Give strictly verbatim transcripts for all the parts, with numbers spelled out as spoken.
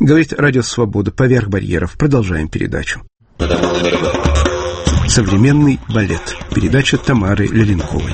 Говорит Радио Свобода. Поверх барьеров. Продолжаем передачу. Современный балет. Передача Тамары Леленковой.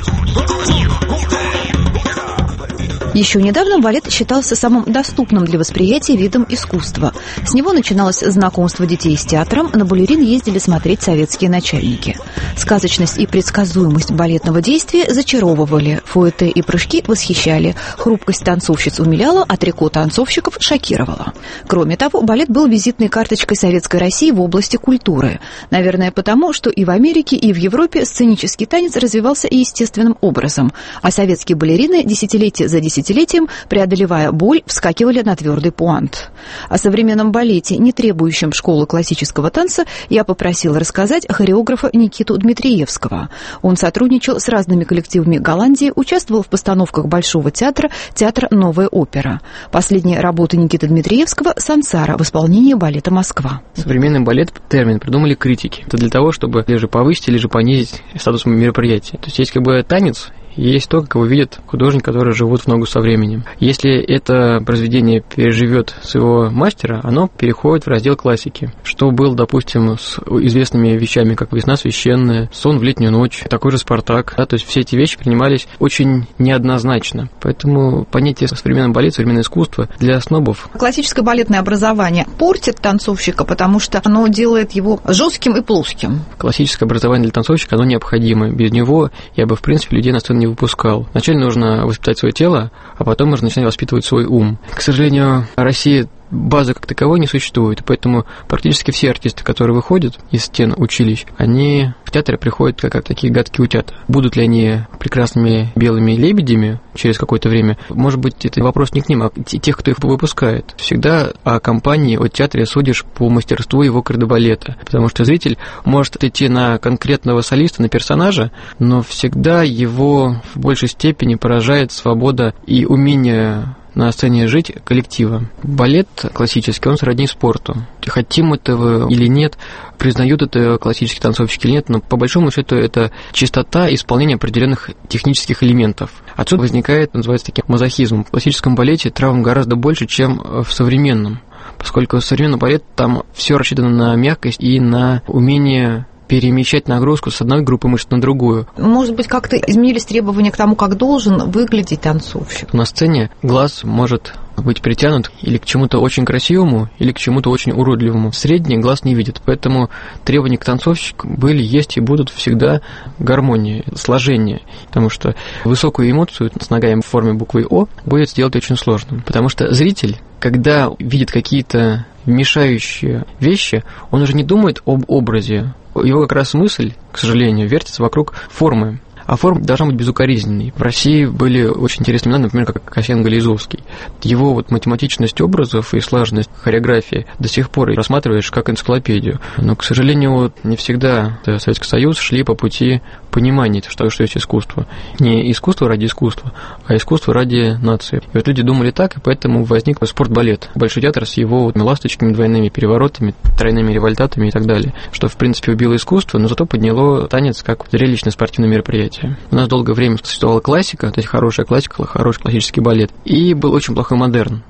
Еще недавно балет считался самым доступным для восприятия видом искусства. С него начиналось знакомство детей с театром, на балерин ездили смотреть советские начальники. Сказочность и предсказуемость балетного действия зачаровывали, фуэте и прыжки восхищали, хрупкость танцовщиц умиляла, а трико танцовщиков шокировала. Кроме того, балет был визитной карточкой Советской России в области культуры. Наверное, потому, что и в Америке, и в Европе сценический танец развивался естественным образом, а советские балерины десятилетия за десятилетием Десятилетием, преодолевая боль, вскакивали на твердый пуант. О современном балете, не требующем школы классического танца, я попросила рассказать хореографа Никиту Дмитриевского. Он сотрудничал с разными коллективами Голландии, участвовал в постановках Большого театра, театра «Новая опера». Последняя работа Никиты Дмитриевского «Сансара» в исполнении балета «Москва». Современный балет, термин, придумали критики. Это для того, чтобы либо повысить, либо понизить статус мероприятия. То есть есть как бы танец, есть то, как его видят художники, которые живут в ногу со временем. Если это произведение переживет своего мастера, оно переходит в раздел классики. Что было, допустим, с известными вещами, как «Весна священная», «Сон в летнюю ночь», такой же «Спартак». Да, то есть все эти вещи принимались очень неоднозначно. Поэтому понятие современного балета, современное искусство для снобов. Классическое балетное образование портит танцовщика, потому что оно делает его жестким и плоским. Классическое образование для танцовщика, оно необходимо. Без него я бы, в принципе, людей на сцену не выпускал. Вначале нужно воспитать свое тело, а потом можно начинать воспитывать свой ум. К сожалению, Россия базы как таковой не существует, поэтому практически все артисты, которые выходят из стен училищ, они в театре приходят как, как такие гадкие утята. Будут ли они прекрасными белыми лебедями через какое-то время? Может быть, это вопрос не к ним, а к тех, кто их выпускает. Всегда о компании, о театре судишь по мастерству его кардебалета, потому что зритель может идти на конкретного солиста, на персонажа, но всегда его в большей степени поражает свобода и умение на сцене жить коллектива. Балет классический, он сродни спорту. Хотим этого или нет, признают это классические танцовщики или нет, но по большому счету это чистота исполнения определенных технических элементов. Отсюда возникает, называется таким мазохизм. В классическом балете травм гораздо больше, чем в современном, поскольку в современном балете там все рассчитано на мягкость и на умение перемещать нагрузку с одной группы мышц на другую. Может быть, как-то изменились требования к тому, как должен выглядеть танцовщик? На сцене глаз может быть притянут или к чему-то очень красивому, или к чему-то очень уродливому. Средний глаз не видит, поэтому требования к танцовщику были, есть и будут всегда гармония, сложение, потому что высокую эмоцию с ногами в форме буквы О будет сделать очень сложно, потому что зритель, когда видит какие-то мешающие вещи, он уже не думает об образе. Его как раз мысль, к сожалению, вертится вокруг формы. А форма должна быть безукоризненной. В России были очень интересные имена, например, как Касьян Гализовский. Его вот математичность образов и слаженность хореографии до сих пор рассматриваешь как энциклопедию. Но, к сожалению, вот не всегда Советский Союз шли по пути понимания, что, что есть искусство. Не искусство ради искусства, а искусство ради нации. И вот люди думали так, и поэтому возник спортбалет. Большой театр с его вот ласточками, двойными переворотами, тройными револьтатами и так далее. Что, в принципе, убило искусство, но зато подняло танец как зрелищное спортивное мероприятие. У нас долгое время существовала классика, то есть хорошая классика, хороший классический балет, и был очень плохой модерн.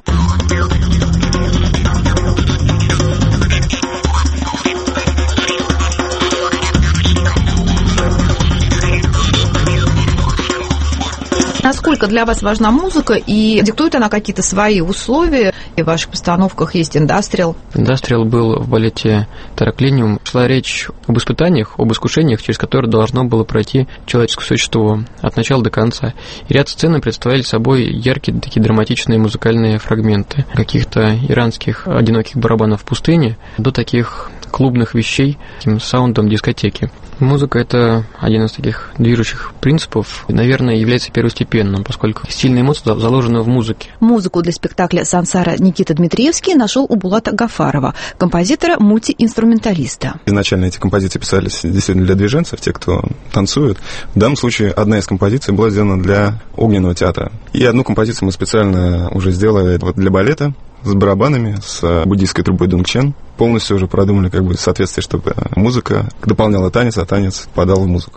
Насколько для вас важна музыка, и диктует она какие-то свои условия? И в ваших постановках есть индастриал. Индастриал был в балете Тераклиниум. Шла речь об испытаниях, об искушениях, через которые должно было пройти человеческое существо от начала до конца. И ряд сцен представляли собой яркие такие драматичные музыкальные фрагменты. Каких-то иранских одиноких барабанов в пустыне до таких клубных вещей, таким саундом дискотеки. Музыка – это один из таких движущих принципов, и, наверное, является первостепенным, поскольку сильная эмоция заложена в музыке. Музыку для спектакля «Сансара» Никита Дмитриевский нашел у Булата Гафарова, композитора, мультиинструменталиста. Изначально эти композиции писались действительно для движенцев, те, кто танцует. В данном случае одна из композиций была сделана для огненного театра. И одну композицию мы специально уже сделали вот для балета, с барабанами, с буддийской трубой дунгчен. Полностью уже продумали как бы соответствие, чтобы музыка дополняла танец, а танец подал в музыку.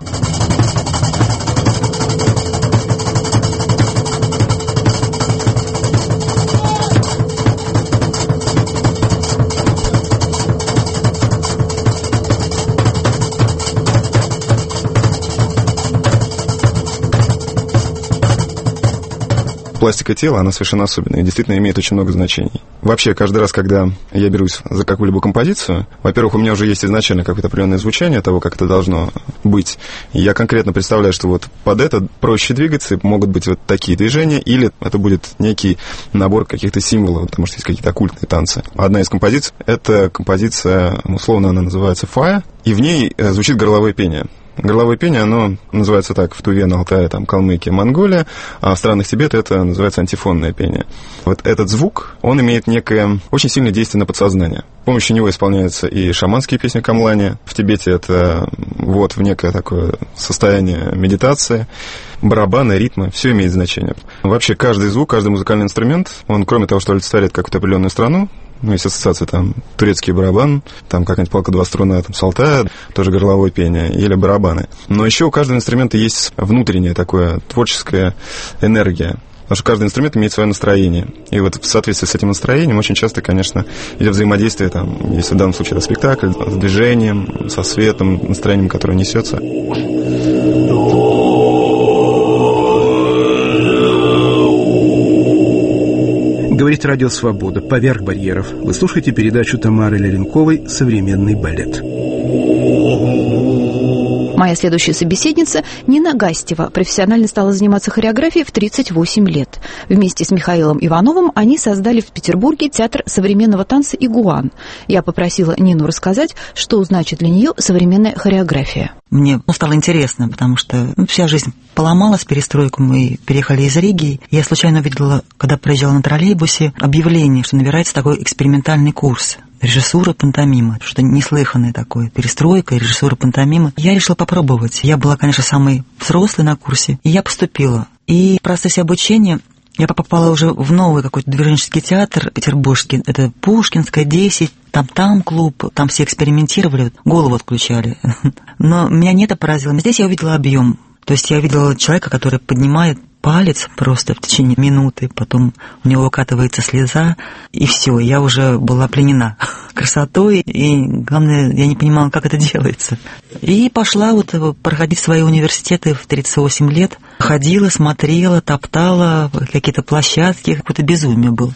пластика тела, она совершенно особенная и действительно имеет очень много значений. Вообще, каждый раз, когда я берусь за какую-либо композицию, во-первых, у меня уже есть изначально какое-то определенное звучание того, как это должно быть. И я конкретно представляю, что вот под это проще двигаться, могут быть вот такие движения, или это будет некий набор каких-то символов, потому что есть какие-то оккультные танцы. Одна из композиций — это композиция, условно она называется «Фая», и в ней звучит горловое пение. Горловое пение, оно называется так в Туве, на Алтае, там, Калмыкия, Монголия, а в странах Тибета это называется антифонное пение. Вот этот звук, он имеет некое очень сильное действие на подсознание. С помощью него исполняются и шаманские песни камлани. В Тибете это вот в некое такое состояние медитации. Барабаны, ритмы, все имеет значение. Вообще каждый звук, каждый музыкальный инструмент, он, кроме того, что олицетворяет какую-то определенную страну, ну, есть ассоциация, там, турецкий барабан, там, какая-нибудь палка два струна, там, с Алтая, тоже горловое пение, или барабаны. Но еще у каждого инструмента есть внутренняя такая творческая энергия. Потому что каждый инструмент имеет свое настроение. И вот в соответствии с этим настроением очень часто, конечно, идет взаимодействие, там, если в данном случае это спектакль, с движением, со светом, настроением, которое несется. Говорит Радио Свобода. Поверх барьеров. Вы слушаете передачу Тамары Леренковой «Современный балет». Моя следующая собеседница Нина Гастева. Профессионально стала заниматься хореографией в тридцать восемь лет. Вместе с Михаилом Ивановым они создали в Петербурге театр современного танца «Игуан». Я попросила Нину рассказать, что значит для нее современная хореография. Мне ну, стало интересно, потому что ну, вся жизнь поломалась, перестройку, мы переехали из Риги. Я случайно увидела, когда проезжала на троллейбусе, объявление, что набирается такой экспериментальный курс. Режиссура пантомимы, что-то неслыханное такое, перестройка, режиссура пантомимы. Я решила попробовать. Я была, конечно, самой взрослой на курсе, и я поступила. И в процессе обучения я попала уже в новый какой-то движенческий театр петербургский. Это Пушкинская, десять, там-там клуб, там все экспериментировали, голову отключали. Но меня не это поразило. Здесь я увидела объем. То есть я видела человека, который поднимает палец просто в течение минуты, потом у него выкатывается слеза, и все, я уже была пленена красотой, и, главное, я не понимала, как это делается. И пошла вот проходить свои университеты в тридцать восемь лет, ходила, смотрела, топтала, какие-то площадки, какое-то безумие было.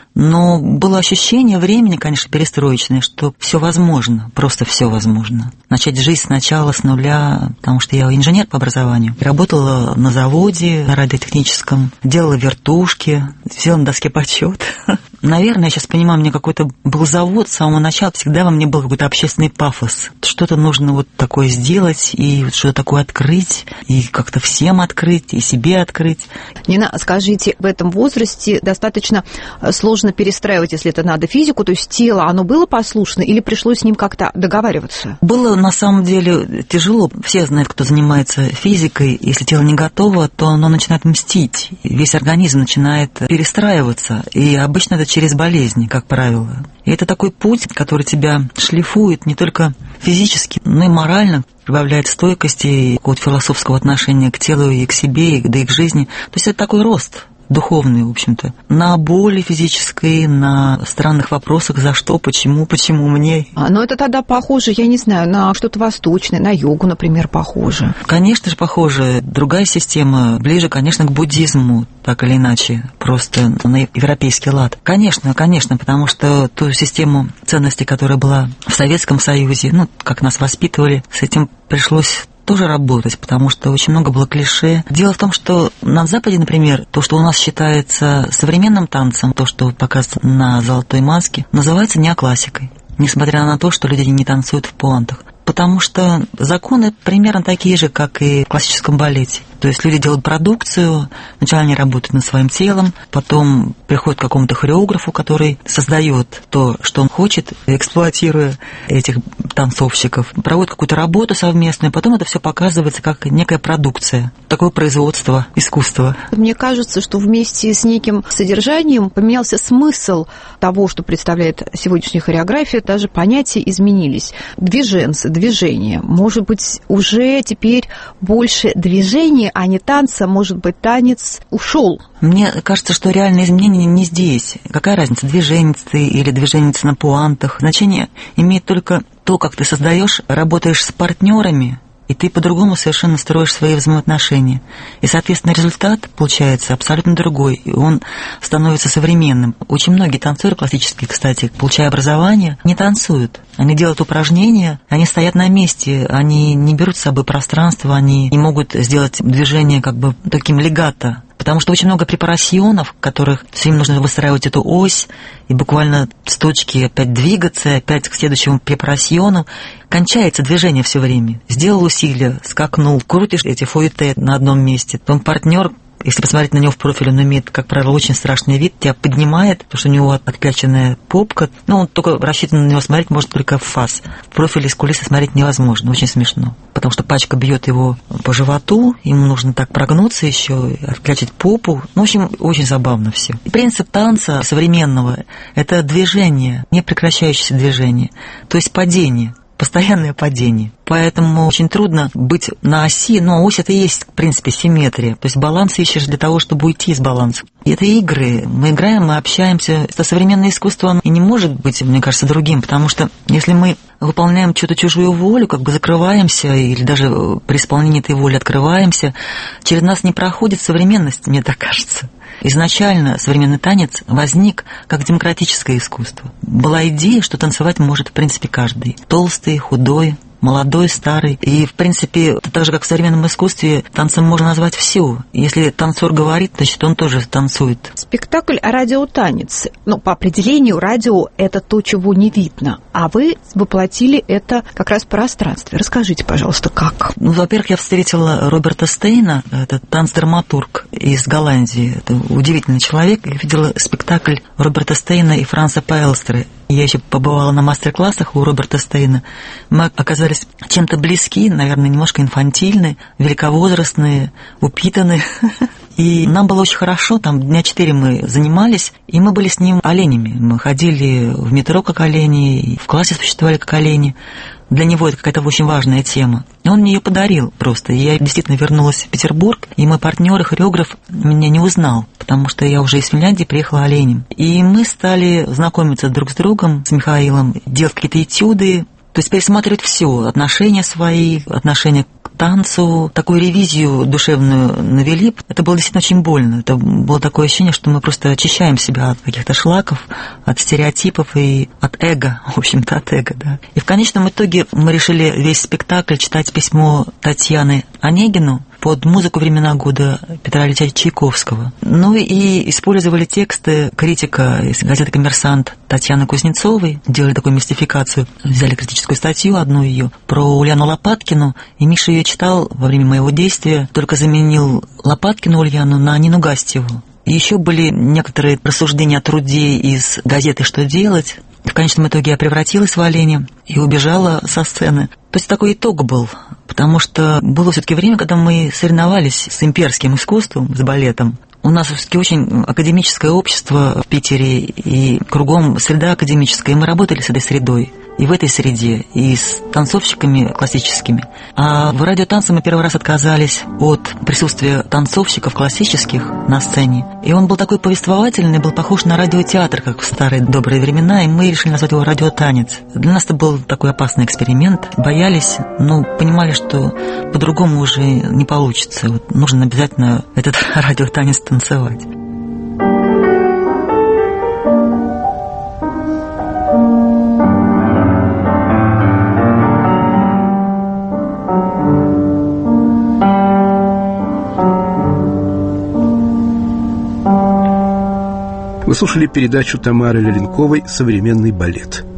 Но было ощущение времени, конечно, перестроечное, что все возможно, просто все возможно. Начать жизнь сначала, с нуля, потому что я инженер по образованию. Работала на заводе радиотехническом, делала вертушки, сидела на доске почета. Наверное, я сейчас понимаю, у меня какой-то был завод с самого начала, всегда во мне был какой-то общественный пафос. Что-то нужно вот такое сделать, и что-то такое открыть, и как-то всем открыть, и себе открыть. Нина, скажите, в этом возрасте достаточно сложно перестраивать, если это надо, физику, то есть тело, оно было послушно или пришлось с ним как-то договариваться? Было на самом деле тяжело. Все знают, кто занимается физикой, если тело не готово, то оно начинает мстить, весь организм начинает перестраиваться, и обычно это через болезни, как правило. И это такой путь, который тебя шлифует не только физически, но и морально, прибавляет стойкости и какого-то философского отношения к телу и к себе, да и к жизни. То есть это такой рост духовный, в общем-то, на боли физической, на странных вопросах, за что, почему, почему мне. А, но это тогда похоже, я не знаю, на что-то восточное, на йогу, например, похоже. Конечно же, похоже. Другая система, ближе, конечно, к буддизму, так или иначе, просто на европейский лад. Конечно, конечно, потому что ту систему ценностей, которая была в Советском Союзе, ну, как нас воспитывали, с этим пришлось тоже работать, потому что очень много было клише. Дело в том, что на Западе, например, то, что у нас считается современным танцем, то, что показывается на «Золотой маске», называется неоклассикой, несмотря на то, что люди не танцуют в пуантах. Потому что законы примерно такие же, как и в классическом балете. То есть люди делают продукцию, сначала они работают над своим телом, потом приходят к какому-то хореографу, который создает то, что он хочет, эксплуатируя этих танцовщиков, проводит какую-то работу совместную, потом это все показывается как некая продукция, такое производство, искусство. Мне кажется, что вместе с неким содержанием поменялся смысл того, что представляет сегодняшняя хореография, даже понятия изменились. Движенцы, движение. Может быть, уже теперь больше движения, а не танца, может быть, танец ушел. Мне кажется, что реальные изменения не здесь. Какая разница, движенец ты или движенец на пуантах? Значение имеет только то, как ты создаешь, работаешь с партнерами, и ты по-другому совершенно строишь свои взаимоотношения. И, соответственно, результат получается абсолютно другой, и он становится современным. Очень многие танцоры классические, кстати, получая образование, не танцуют. Они делают упражнения, они стоят на месте, они не берут с собой пространство, они не могут сделать движение как бы таким легато. Потому что очень много препарасьонов, в которых все время нужно выстраивать эту ось и буквально с точки опять двигаться, опять к следующему препарасьону. Кончается движение все время. Сделал усилие, скакнул, крутишь эти фуэте на одном месте. Потом партнер, если посмотреть на него в профиль, он имеет, как правило, очень страшный вид, тебя поднимает, потому что у него откляченная попка. Ну, он только рассчитан на него смотреть может только в фас. В профиле из кулисы смотреть невозможно, очень смешно. Потому что пачка бьет его по животу, ему нужно так прогнуться еще, отклячить попу. Ну, в общем, очень забавно все. Принцип танца современного – это движение, непрекращающееся движение, то есть падение. Постоянное падение. Поэтому очень трудно быть на оси, но ось это и есть, в принципе, симметрия. То есть баланс ищешь для того, чтобы уйти из баланса. И это игры. Мы играем, мы общаемся. Это современное искусство, оно и не может быть, мне кажется, другим, потому что если мы выполняем чью-то чужую волю, как бы закрываемся, или даже при исполнении этой воли открываемся, через нас не проходит современность, мне так кажется. Изначально современный танец возник как демократическое искусство. Была идея, что танцевать может, в принципе, каждый. Толстый, худой, молодой, старый. И, в принципе, так же, как в современном искусстве, танцем можно назвать все. Если танцор говорит, значит, он тоже танцует. Спектакль «Радиотанец». Ну, по определению, радио – это то, чего не видно. А вы воплотили это как раз в пространстве. Расскажите, пожалуйста, как? Ну, во-первых, я встретила Роберта Стейна, это танцдраматург из Голландии. Это удивительный человек. Я видела спектакль Роберта Стейна и Франца Паэлстры. Я еще побывала на мастер-классах у Роберта Стейна. Мы оказались чем-то близки, наверное, немножко инфантильны, великовозрастные, упитанные. И нам было очень хорошо, там дня четыре мы занимались, и мы были с ним оленями. Мы ходили в метро как олени, и в классе существовали как олени. Для него это какая-то очень важная тема. И он мне ее подарил просто. И я действительно вернулась в Петербург, и мой партнер и хореограф меня не узнал, потому что я уже из Финляндии приехала оленем. И мы стали знакомиться друг с другом, с Михаилом, делать какие-то этюды, то есть пересматривать все, отношения свои, отношения к танцу, такую ревизию душевную навели. Это было действительно очень больно. Это было такое ощущение, что мы просто очищаем себя от каких-то шлаков, от стереотипов и от эго, в общем-то, от эго, да. И в конечном итоге мы решили весь спектакль читать письмо Татьяны Онегину под музыку «Времена года» Петра Ильича Чайковского. Ну и использовали тексты критика из газеты «Коммерсант» Татьяны Кузнецовой, делали такую мистификацию, взяли критическую статью, одну ее, про Ульяну Лопаткину, и Миша ее читал во время моего действия, только заменил Лопаткину Ульяну на Нину Гастьеву. Еще были некоторые рассуждения о труде из газеты «Что делать?». В конечном итоге я превратилась в оленя и убежала со сцены. То есть такой итог был, потому что было все-таки время, когда мы соревновались с имперским искусством, с балетом. У нас все-таки очень академическое общество в Питере, и кругом среда академическая, и мы работали с этой средой. И в этой среде, и с танцовщиками классическими. А в радиотанце мы первый раз отказались от присутствия танцовщиков классических на сцене. И он был такой повествовательный, был похож на радиотеатр, как в старые добрые времена, и мы решили назвать его радиотанец. Для нас это был такой опасный эксперимент. Боялись, но понимали, что по-другому уже не получится. Вот нужно обязательно этот радиотанец танцевать. Вы слушали передачу Тамары Леленковой «Современный балет».